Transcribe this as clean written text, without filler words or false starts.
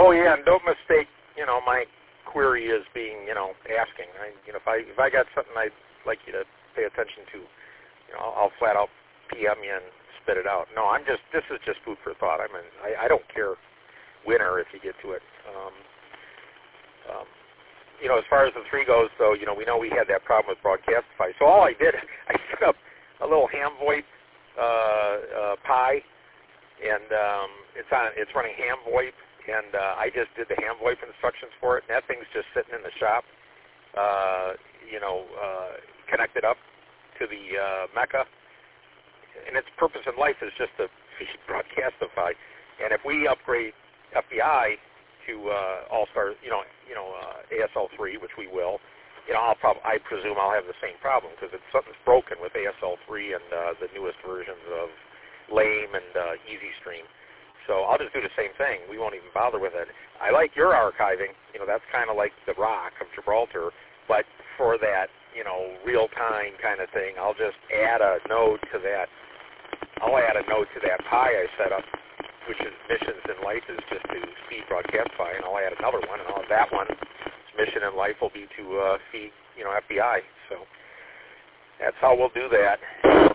Oh yeah, and don't mistake, my query as being, asking. If I got something I'd like you to pay attention to, I'll flat out PM you and spit it out. No, this is just food for thought. I don't care winner if you get to it. As far as the 3 goes, though, we know we had that problem with Broadcastify. So all I did, I set up a little ham VoIP Pi, and it's running ham VoIP, and I just did the ham VoIP instructions for it, and that thing's just sitting in the shop, connected up to the Mecca, and its purpose in life is just to feed Broadcastify. And if we upgrade FBI to All-Star, ASL3, which we will, I presume I'll have the same problem because something's broken with ASL3 and the newest versions of Lame and EasyStream. So I'll just do the same thing. We won't even bother with it. I like your archiving. That's kind of like the Rock of Gibraltar, but for that, real-time kind of thing, I'll just add a node to that. I'll add a node to that Pi I set up, which is missions in life is just to feed Broadcastify, and I'll add another one, and I'll have that one. Mission in life will be to feed, FBI. So that's how we'll do that.